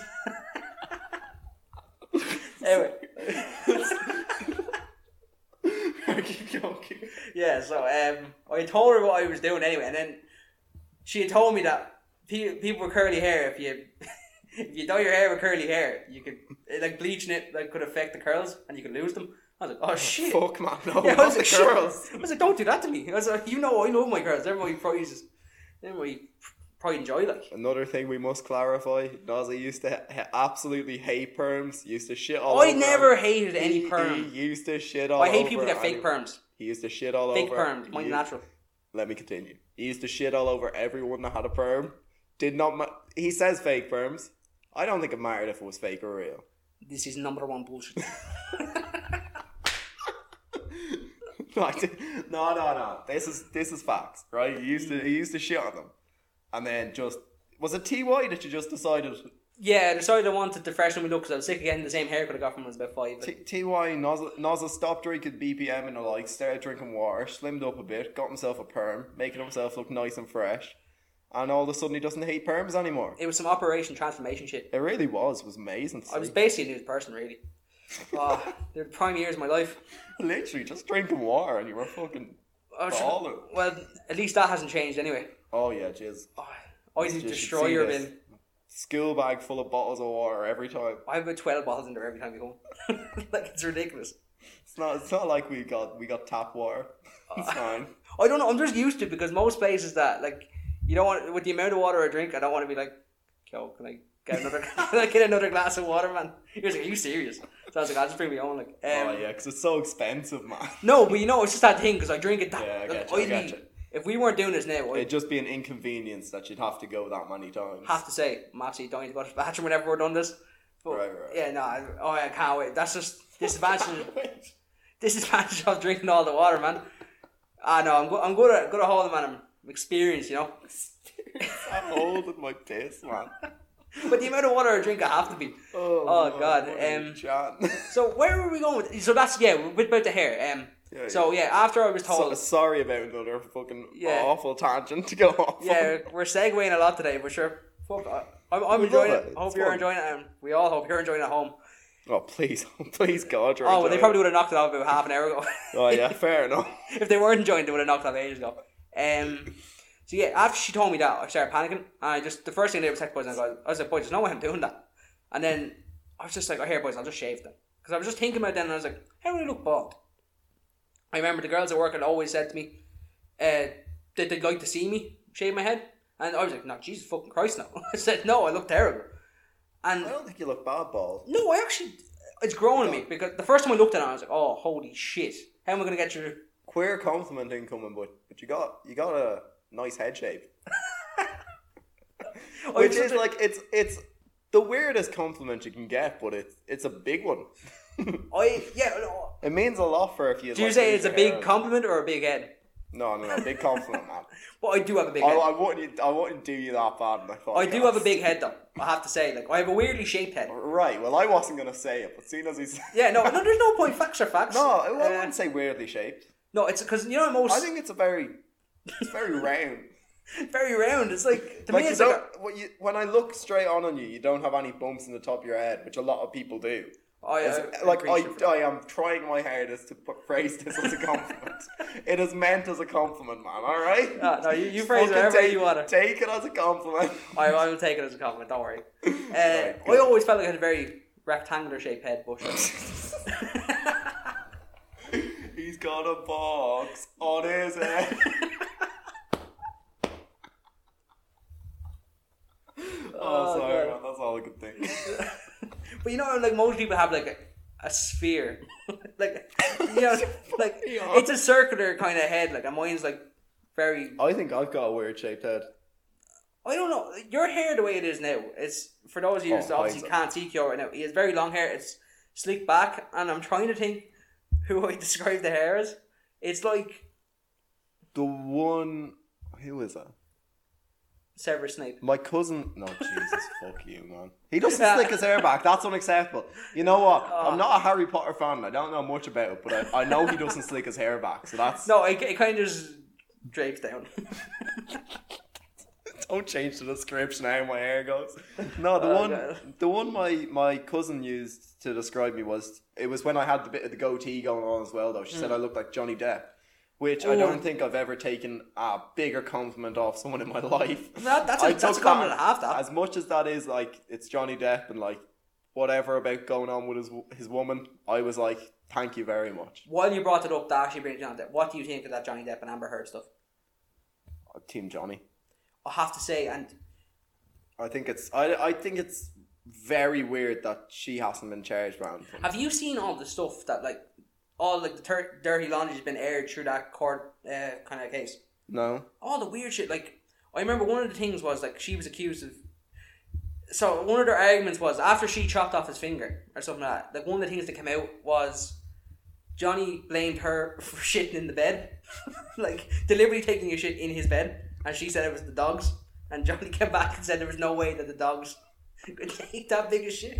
anyway. Keep going. Yeah, so um, I told her what I was doing anyway, and then she had told me that pe- people with curly hair, if you if you dye your hair with curly hair, you could like bleaching it like could affect the curls and you could lose them. I was like, oh shit. Fuck man, no, Yeah, I not was the like, shit. girls. I was like, don't do that to me. I was like, you know, I love my girls. They're my prizes. They're my pride and joy. Like, Another thing we must clarify: Nazi used to ha- absolutely hate perms. Used to shit all I over. never him. hated any He- perm. He used to shit all. I hate over people that fake anyone. perms. He used to shit all Fake over. perms, mine He- natural. Let me continue. He used to shit all over everyone that had a perm. Did not. Ma- he says fake perms. I don't think it mattered if it was fake or real. This is number one bullshit. Like, no, no, no. This is this is facts, right? He used to he used to shit on them, and then just was it T Y that you just decided? Yeah, I decided I wanted to freshen my look because I was sick of getting the same haircut I got from when I was about five. T- Ty Nozzle, Nozzle stopped drinking B P M and the like, started drinking water, slimmed up a bit, got himself a perm, making himself look nice and fresh, and all of a sudden he doesn't hate perms anymore. It was some Operation Transformation shit. It really was. It was amazing. To I was see. basically a new person, really. Oh, they're the prime years of my life. Literally just drinking water and you were fucking I was, balling. well, at least that hasn't changed anyway. Oh yeah, jizz. Oh, I You did should destroy see your this. bin. School bag full of bottles of water every time. I have about twelve bottles in there every time we home. Like, it's ridiculous. It's not. It's not like we got we got tap water. It's fine. I don't know, I'm just used to it because most places that, like, you don't want, with the amount of water I drink, I don't want to be like, yo, can I get another, can I get another glass of water, man? He was like, are you serious? So I was like, I'll just bring me own, like. Um, Oh yeah, because it's so expensive, man. No, but you know, it's just that thing because I drink it that. Yeah, I like, get you, I I'd get be- you. If we weren't doing this now, I'd It'd just be an inconvenience that you'd have to go that many times. have to say, I'm actually dying to go to the bathroom whenever we're done this. But, Right, right. Yeah, no, I, oh, I can't wait. That's just disadvantage. disadvantage of drinking all the water, man. Ah, no, I'm good. I'm good at good at holding, man. I'm experienced, you know. I'm holding my piss, man. But the amount of water I drink, I have to be. Oh, Oh, no, God, what are you um, chatting? So where were we going with? So that's yeah, we're about the hair. Um. Yeah, so yeah, after I was So, told, sorry about another fucking Yeah. awful tangent to go off. yeah, we're segueing a lot today, but sure. Fuck, I, I'm, I'm We enjoying love it. it. I hope It's you're fun. enjoying it. And we all hope you're enjoying it at home. Oh please, please God, you're Oh, well, they enjoying probably it. would have knocked it off about half an hour ago. Oh yeah, fair enough. If they weren't enjoying it, they would have knocked it off ages ago. Um, so yeah, after she told me that, I started panicking. And I just, the first thing I did was text boys and I go, I was like, boys, there's no way I'm doing that. And then I was just like, oh, here, boys, I'll just shave them. Because I was just thinking about it then and I was like, how do I look bald? I remember the girls at work had always said to me uh, that they'd like to see me shave my head. And I was like, no, Jesus fucking Christ, no. I said, no, I look terrible. And I don't think you look bad, bald. no, I actually, it's growing on me. Because the first time I looked at it, I was like, oh, holy shit. How am I going to get your... Queer compliment incoming, but but you got you got a nice head shape, I which was is such a- like it's it's the weirdest compliment you can get, but it's it's a big one. I yeah. No, It means a lot for if you. do you like, say lose it's a your big hair. compliment or a big head? No, no, no, big compliment, man. But I do have a big I, head. I wouldn't, I wouldn't do you that bad. And I thought. I do have a big head though. I have to say, like I have a weirdly shaped head. Right. Well, I wasn't gonna say it, but seeing as he's. Yeah, no, no, there's no point. Facts are facts. No, I Uh, wouldn't say weirdly shaped. no, it's because you know most I think it's a very, it's very round. very round. It's like to Like me, you it's like don't, when, you, when I look straight on on you, you don't have any bumps in the top of your head, which a lot of people do. a, I, It's- I, like I, appreciate that. I am trying my hardest to put, phrase this as a compliment. It is meant as a compliment, man. All right. No, no, you, you phrase it Fucking however take, you want it. Take it as a compliment. I, I will take it as a compliment. Don't worry. Uh, Right, I good. always felt like I had a very rectangular shaped head, but He's got a box on his head. oh, Oh, sorry, God. man. That's all I could think. but you know, like most people have like a, a sphere, like you know, like Yeah. it's a circular kind of head. Like, and mine's like very. I think I've got a weird shaped head. I don't know. Your hair, the way it is now, it's for those of you Oh, who obviously Isaac. can't see Kyo right now. He has very long hair. It's slicked back, and I'm trying to think who I describe the hair as. It's like The one, who is that? Severus Snape. My cousin. No, Jesus, fuck you, man. He doesn't slick his hair back. That's unacceptable. You know what? Oh. I'm not a Harry Potter fan. I don't know much about it, but I, I know he doesn't slick his hair back. So that's. No, it, it kind of just drapes down. Don't change the description how my hair goes. No, the Oh, one, God. the one my my cousin used to describe me was it was when I had the bit of the goatee going on as well. Though she said I looked like Johnny Depp, which I Oh. don't think I've ever taken a bigger compliment off someone in my life. That, that's a, I that's a took compliment that- and a half. That. As much as that is like it's Johnny Depp and like whatever about going on with his his woman, I was like, thank you very much. While you brought it up, that actually brings Johnny Depp. What do you think of that Johnny Depp and Amber Heard stuff? Team Johnny. I have to say, and I think it's I I think it's very weird that she hasn't been charged around. have you seen all the stuff that like all like the tur- dirty laundry has been aired through that court uh, kind of case? No. All the weird shit. Like I remember one of the things was like she was accused of. So one of their arguments was after she chopped off his finger or something like that. Like one of the things that came out was Johnny blamed her for shitting in the bed, like deliberately taking a shit in his bed, and she said it was the dogs. And Johnny came back and said there was no way that the dogs could take that big a shit.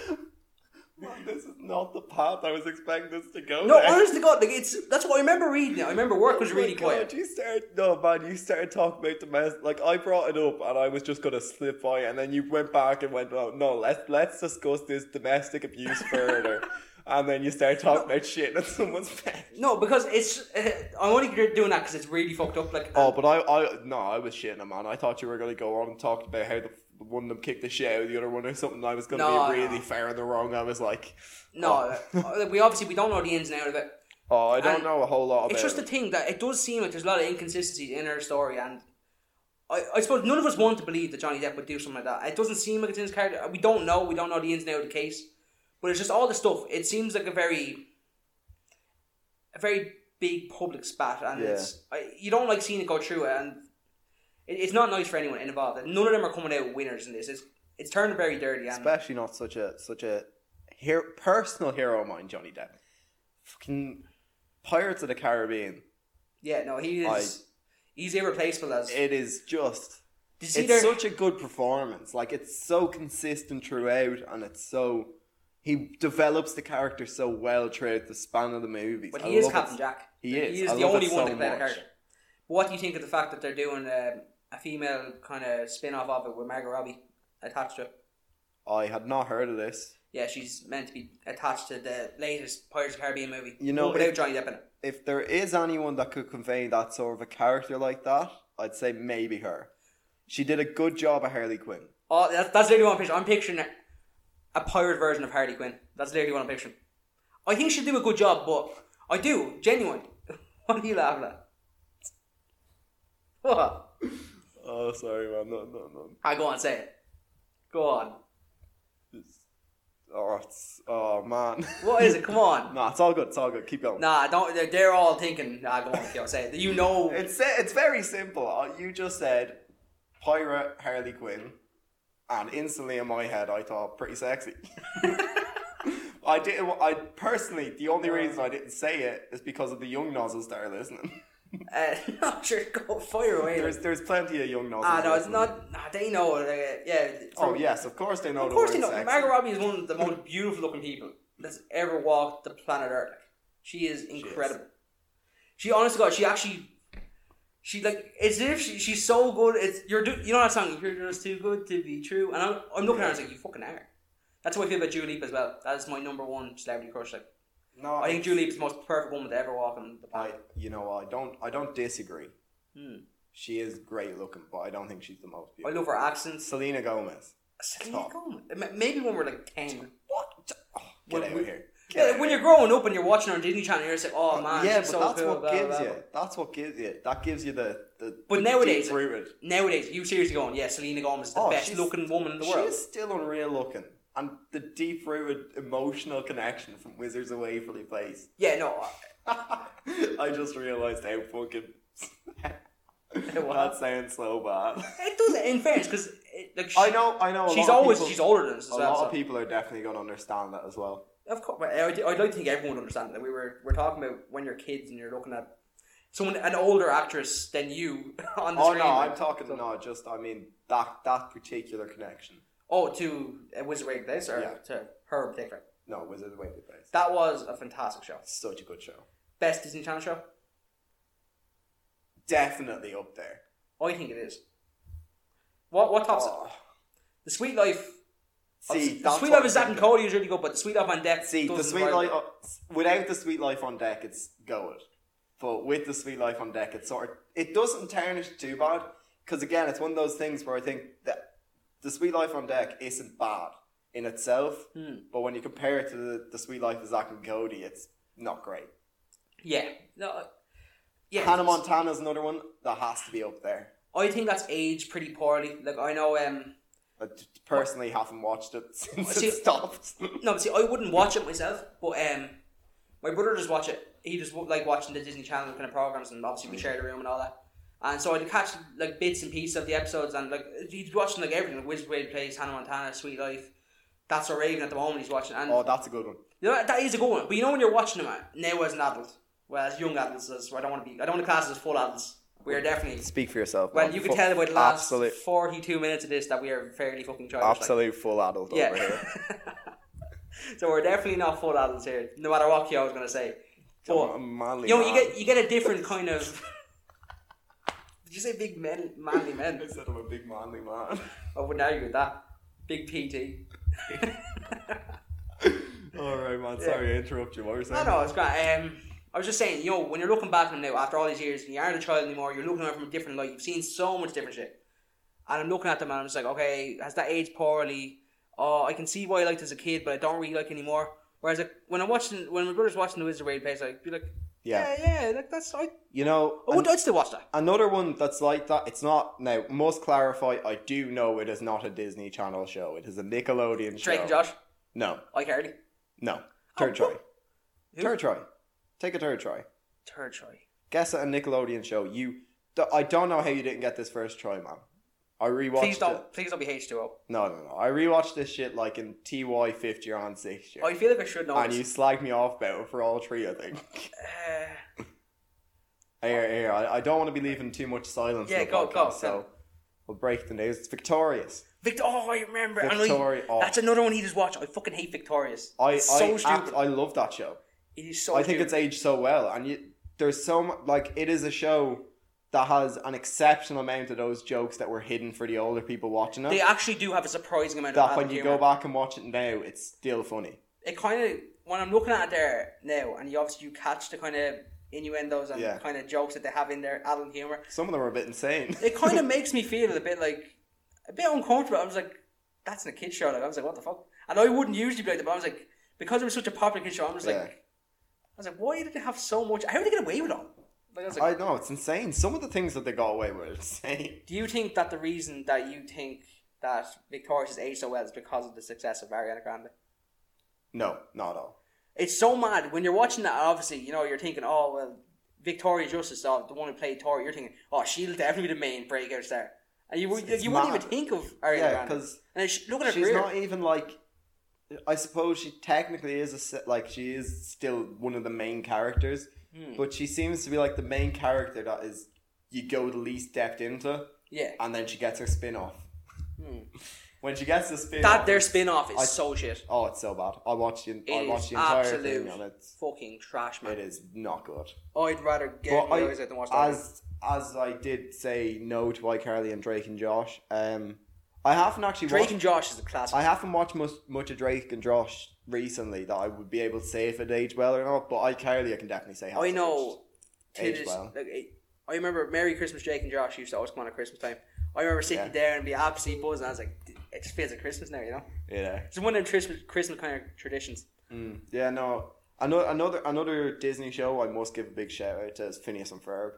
Man, this is not the path I was expecting this to go. No, down. honest to God, like it's that's what I remember reading it. I remember work was Oh my really God, quiet. You started, no man, you started talking about domestic. Like I brought it up, and I was just gonna slip by, and then you went back and went, "Oh no, let's let's discuss this domestic abuse further." And then you started talking about shit at someone's bed. No, because it's uh, I'm only doing that because it's really fucked up. Like Oh, but I, I, no, I was shitting, man. I thought you were gonna go on and talk about how the one of them kicked the shit out of the other one or something. I was gonna No, be really no. fair in the wrong. I was like, no, uh, we obviously we don't know the ins and outs of it. oh, I don't And know a whole lot about It's just the it. thing that it does seem like there's a lot of inconsistencies in her story, and I, I suppose none of us want to believe that Johnny Depp would do something like that. It doesn't seem like it's in his character. We don't know. We don't know the ins and outs of the case, but it's just all the stuff. It seems like a very, a very big public spat, and Yeah. it's I, you don't like seeing it go through it, and it, it's not nice for anyone involved. None of them are coming out winners in this. It's it's turned very dirty, and Especially not such a such a hero, personal hero of mine, Johnny Depp. Fucking Pirates of the Caribbean. yeah, no, he is. I- he's irreplaceable as. It is just. Did you see It's there? such a good performance. Like it's so consistent throughout, and it's so. He develops the character so well throughout the span of the movies. But I he is love Captain it. Jack. He Like, is. He is I the love only it one so to play the much. character. But what do you think of the fact that they're doing um, a female kind of spin off of it with Margot Robbie attached to it? I had not heard of this. Yeah, she's meant to be attached to the latest Pirates of the Caribbean movie. You know, One without if- Johnny Depp in it. If there is anyone that could convey that sort of a character like that, I'd say maybe her. She did a good job at Harley Quinn. Oh, that's, that's literally what I'm picturing. I'm picturing a, a pirate version of Harley Quinn. That's literally what I'm picturing. I think she'll do a good job, but I do, genuine. What are you laughing at? What? Oh, sorry, man. No, no, no. I go on, say it. Go on. It's, oh, it's, oh, man. What is it? Come on. No, it's all good. It's all good. Keep going. Nah, don't. They're, they're all thinking. Nah, go on, Kyo, say it. You know. It's it's very simple. Uh, You just said pirate Harley Quinn, and instantly in my head I thought pretty sexy. I didn't. I personally, the only reason I didn't say it is because of the young nozzles that are listening. Uh, no, sure, go fire away. There's there's plenty of young nozzles. Ah, no, it's listening. not. Nah, they know. Uh, yeah. Oh from- yes, of course they know. Of course the they word know. sexy. Margot Robbie is one of the most beautiful looking people that's ever walked the planet Earth. Like, she is incredible. She, honest to God, she actually, she like it's as if she, she's so good. It's you're do, you know that song. You're just too good to be true. And I'm, I'm looking at her and I was like, you fucking are. That's how I feel about Dua Lipa as well. That is my number one celebrity crush. Like, No, I think Dua Lipa is the most perfect woman to ever walk on the I, planet. you know, I don't, I don't disagree. Hmm. She is great looking, but I don't think she's the most I beautiful. love her accents. Selena Gomez. Selena Top. Gomez. M- Maybe when we're like ten. What? Oh, get When out we- of here. Get Yeah, out when of you're here. growing up and you're watching her on Disney Channel, you're just like, oh man, yeah, she's but so that's cool. what blah, gives blah, you. blah. That's what gives you. That gives you the the. But the nowadays, deep-rooted. nowadays, you seriously going, yeah, Selena Gomez is the Oh, best she's- looking woman in the world. She's still unreal looking, and the deep rooted emotional connection from Wizards of Waverly Place. Yeah, no. I just realised how fucking. What? That sounds so bad. It does, in fairness, because like, she, I know, I know. A she's lot of always, people, she's older than us as A well. lot so. of people are definitely going to understand that as well. Of course, but I'd, I'd like to think everyone would understand that. We were, we're talking about when you're kids and you're looking at someone, an older actress than you on the Oh screen. no, like, I'm talking. so- No, just I mean that that particular connection. Oh, to uh, Wizard of Waverly Place, or Yeah. to her in particular. No, Wizards of Waverly Place. That was a fantastic show. Such a good show. Best Disney Channel show? Definitely up there. I think it is. What what tops it? Oh. The Sweet Life. See, the that's Sweet what Life of Zack I'm and Cody is really good, but the Sweet Life on Deck. See, the doesn't Sweet rival- Life without the Sweet Life on Deck, it's good. But with the Sweet Life on Deck, it's sort of it doesn't tarnish too bad because again, it's one of those things where I think that the Sweet Life on Deck isn't bad in itself, Hmm. but when you compare it to the, the Sweet Life of Zack and Cody, it's not great. Yeah. No. Yeah. Hannah it's- Montana's another one that has to be up there. I think that's aged pretty poorly. Like I know, um, I t- personally haven't watched it since See- it stopped. no, but see, I wouldn't watch it myself, but um, my brother does watch it. He just w- like watching the Disney Channel kind of programs, and obviously we share the room and all that. And so I'd catch like bits and pieces of the episodes, and like he's watching like everything. Like Wizard of Waverly Place, Hannah Montana, Sweet Life. That's So Raven at the moment. He's watching, and Oh, that's a good one. you know, that is a good one. But you know when you're watching them uh, now as an adult, well as young adults, as I don't want to be, I don't want to class as full adults. We are definitely. Speak for yourself. Well, man. you can Fu- tell by the last absolute, forty-two minutes of this that we are fairly fucking childish. like. absolute full adult Yeah. over here. So we're definitely not full adults here, no matter what Kyo was going to say. But, A manly you know, man. you get you get a different kind of. Did you say big men, manly men? I said I'm a big manly man. I wouldn't argue with that. Big P T. Alright, man. Sorry, I interrupt you. What were you I saying? know it's great. Um, I was just saying, you know, when you're looking back on it now after all these years, and you aren't a child anymore, you're looking at it from a different light. You've seen so much different shit, and I'm looking at them and I'm just like, okay, has that aged poorly? Oh, I can see why I liked it as a kid, but I don't really like it anymore. Whereas like when I'm watching, when my brother's watching the Wizard of Waverly Place, I'd be like, Yeah. yeah, yeah, like that's I. You know, I would, I'd still watch that. another one that's like that, it's not, now, must clarify, I do know it is not a Disney Channel show. It is a Nickelodeon show. Drake and Josh, No, iCarly. no. Third Oh, try. what? Who? Third try. Take a third try. Third try. Guess at a Nickelodeon show. You, I don't know how you didn't get this first try, man. I rewatched Please it. don't, please don't be H two O. No, no, no. I rewatched this shit like in T Y fifth year and sixth year. I feel like I should know. and this. you slagged me off about it for all three, I think. Uh, Here, here. I, I don't want to be leaving too much silence. Yeah, in the go, podcast, go, So go. we'll break the news. It's Victorious. Victor, oh, I remember. And I- Victoria. Oh, That's another one he just watched. I fucking hate Victorious. I, It's I, so act- stupid. I love that show. It is so I think stupid. it's aged so well, and you, there's so much. Like, it is a show that has an exceptional amount of those jokes that were hidden for the older people watching it. They actually do have a surprising amount of that when adult you humor. go back and watch it now, it's still funny. It kind of, when I'm looking at it there now, and you obviously you catch the kind of innuendos and Yeah. kind of jokes that they have in their adult humor, Some of them are a bit insane. it kind of makes me feel a bit like, a bit uncomfortable. I was like, that's in a kid's show. Like, I was like, what the fuck? And I wouldn't usually be like that, but I was like, because it was such a popular kid's show, I was Yeah. like, I was like, why did they have so much? How did they get away with it? Like, I was like, I know, it's insane. Some of the things that they got away with are insane. do you think that the reason that you think that Victorious is aged so well is because of the success of Ariana Grande? No, not at all. It's so mad when you're watching that. Obviously, you know you're thinking, oh well, Victoria Justice, oh, the one who played Tori. You're thinking, oh, she'll definitely be the main breakout star, and you It's- you, it's you wouldn't mad. even think of Ariana Yeah, Grande. because And it's, look at her she's career. not even like I suppose she technically is a se- like she is still one of the main characters, Hmm. but she seems to be like the main character that is you go the least depth into, Yeah. and then she gets her spin off. Hmm. When she gets the spin That off, their spin off is I- so shit. oh, it's so bad. I watched the I It watched is the entire absolute thing, and it's fucking trash, man. it is not good. I'd rather get But my I, eyes out than watch that. as as I did say no to iCarly and Drake and Josh, um, I haven't actually Drake watched. and Josh is a classic. I haven't watched much much of Drake and Josh recently that I would be able to say if it aged well or not. But iCarly, I can definitely say. has I know. aged Tis- well. like, I- I remember Merry Christmas, Drake and Josh used to always come on at Christmas time. I remember sitting Yeah. there and be absolutely buzzing. I was like, it just feels like Christmas now, you know? Yeah. It's one of them Christmas, Christmas kind of traditions. Mm. Yeah. No. Another another another Disney show I must give a big shout out to is Phineas and Ferb.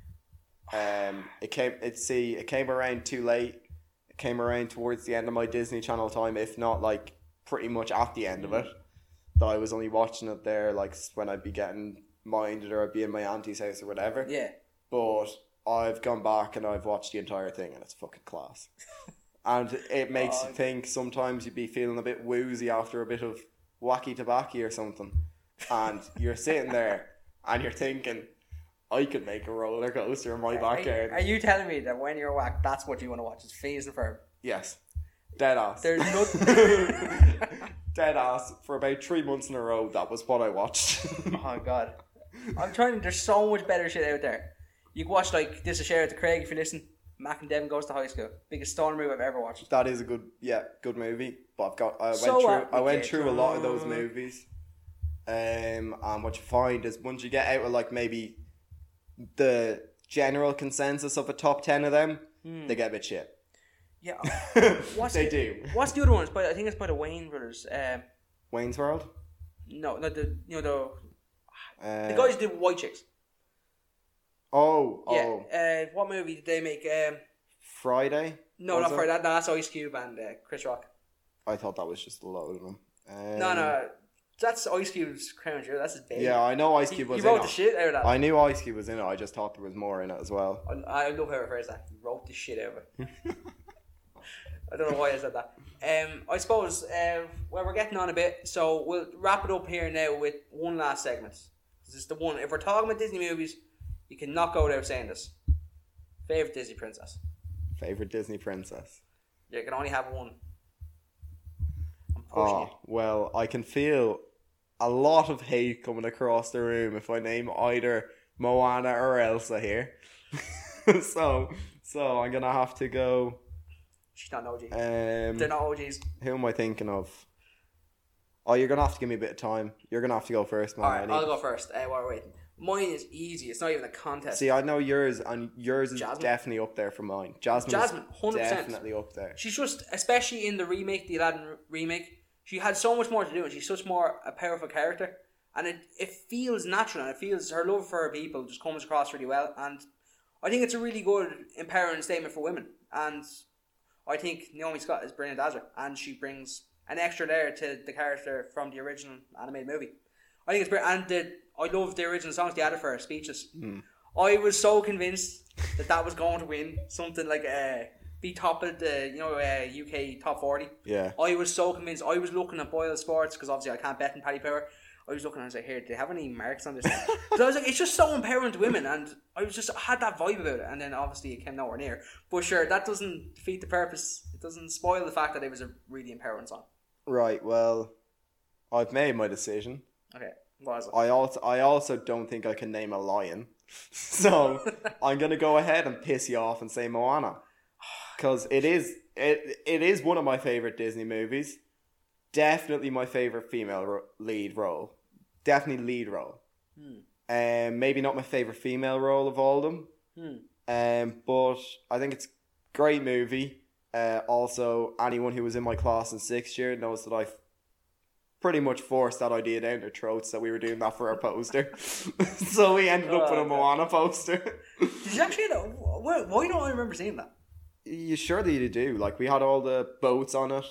Um, it came. It see it came around too late. It came around towards the end of my Disney Channel time, if not like pretty much at the end of it. That I was only watching it there, like when I'd be getting minded or I'd be in my auntie's house or whatever. Yeah. But I've gone back and I've watched the entire thing and it's fucking class. And it makes Oh, you think sometimes you'd be feeling a bit woozy after a bit of wacky tobacco or something. And you're sitting there and you're thinking, I could make a roller coaster in my Are, backyard. are you telling me that when you're whacked, that's what you want to watch? It's Phineas and Ferb. Yes. Dead ass. There's nothing. Dead ass. For about three months in a row, that was what I watched. Oh my god. I'm trying to, there's so much better shit out there. You can watch like This is Share to Craig if you listen. Mac and Devon Goes to High School. Biggest stoner movie I've ever watched. That is a good, yeah, good movie. But I've got, I went So through, what I we went did. through a lot of those movies. Um, and what you find is once you get out of like maybe the general consensus of a top ten of them, Hmm. they get a bit shit. Yeah. What's they the, do. What's the other one? It's by, I think it's by the Wayne brothers. Um, Wayne's World. no, not the you know the Uh, the guys who did White Chicks. Oh, Yeah. oh, Uh, what movie did they make? Um, Friday. no, Was not it? for that. No, that's Ice Cube and uh, Chris Rock. I thought that was just a load of them. Um, no, no, that's Ice Cube's Crown Jewel. That's his baby. Yeah, I know Ice he, Cube he was wrote in the it. shit out of that. I knew Ice Cube was in it. I just thought there was more in it as well. I, I love how he refers to that. He wrote the shit out of it. I don't know why I said that. Um, I suppose uh, well we're getting on a bit, so we'll wrap it up here now with one last segment. This is the one. If we're talking about Disney movies, you cannot go without saying this. Favorite Disney princess. Favorite Disney princess. You can only have one. I'm pushing Oh, well, I can feel a lot of hate coming across the room if I name either Moana or Elsa here. so, so I'm gonna have to go. you. She's not an O G. Um, They're not O Gs. who am I thinking of? Oh, you're gonna have to give me a bit of time. You're gonna have to go first, man. All I right, need I'll to- go first. Uh, while we're waiting. Mine is easy. It's not even a contest. See, I know yours, and yours is Jasmine. definitely up there for mine. Jasmine, Jasmine, is one hundred percent. definitely up there. She's just, especially in the remake, the Aladdin re- remake, she had so much more to do, and she's such more a powerful character, and it, it feels natural, and it feels her love for her people just comes across really well, and I think it's a really good empowering statement for women, and I think Naomi Scott is brilliant as her, and she brings an extra layer to the character from the original animated movie. I think it's brilliant, and the, I love the original songs they added for her speeches. Mm. I was so convinced that that was going to win something like uh, be top of the you know uh, U K top forty. Yeah. I was so convinced. I was looking at Boyle Sports because obviously I can't bet in Paddy Power. I was looking and I was like, here, do they have any marks on this? So I was like, it's just so empowering to women, and I was just I had that vibe about it. And then obviously it came nowhere near. But sure, that doesn't defeat the purpose. It doesn't spoil the fact that it was a really empowering song. Right. Well, I've made my decision. Okay, what is it? I also I also don't think I can name a lion, so I'm gonna go ahead and piss you off and say Moana, because it is it it is one of my favorite Disney movies. Definitely my favorite female ro- lead role. Definitely lead role. Hmm. Um, maybe not my favorite female role of all of them. Hmm. Um, but I think it's a great movie. Uh, also, anyone who was in my class in sixth year knows that I pretty much forced that idea down their throats that we were doing that for our poster. So we ended up Oh, with a okay. Moana poster. Did you actually know? Why, why don't I remember seeing that? You surely you do. Like we had all the boats on it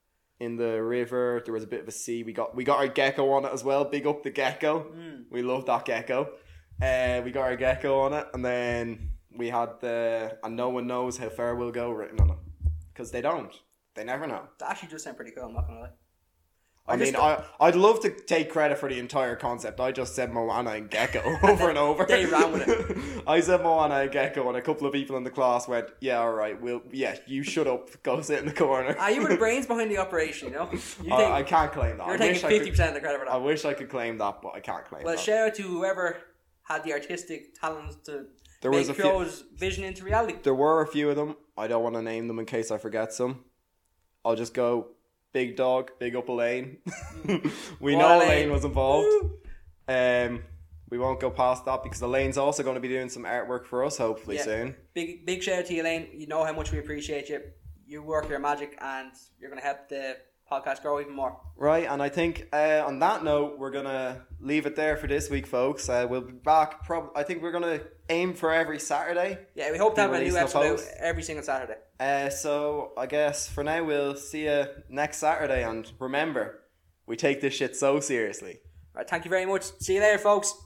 in the river. There was a bit of a sea. We got we got our gecko on it as well. Big up the gecko. Mm. We love that gecko. Uh, we got our gecko on it, and then we had the and no one knows how far we'll go written on it because they don't. They never know. That actually does sound pretty cool. I'm not gonna lie. I, I mean, just- I, I'd love to take credit for the entire concept. I just said Moana and Gecko over and over. They ran with it. I said Moana and Gecko, and a couple of people in the class went, yeah, all right, we'll, yeah, you shut up, go sit in the corner. Ah, you were the brains behind the operation, you know? You think, I, I can't claim that. you're I taking wish I fifty could- percent of the credit for I that. wish I could claim that, but I can't claim Well, that. shout out to whoever had the artistic talent to There make was a few- Crow's vision into reality. There were a few of them. I don't want to name them in case I forget some. I'll just go Big Dog, big up Elaine. we What know Elaine? Elaine was involved. Woo! Um, we won't go past that because Elaine's also going to be doing some artwork for us hopefully Yeah. soon. Big big shout out to you, Elaine. You know how much we appreciate you. You work your magic and you're going to help the podcast grow even more. Right, and I think uh, on that note, we're going to leave it there for this week, folks. Uh, we'll be back, prob- I think we're going to aim for every Saturday. Yeah, we hope to have a new Releasing a episode out post. every single Saturday. Uh, so I guess for now, we'll see you next Saturday. And remember, we take this shit so seriously. Right, thank you very much. See you later, folks.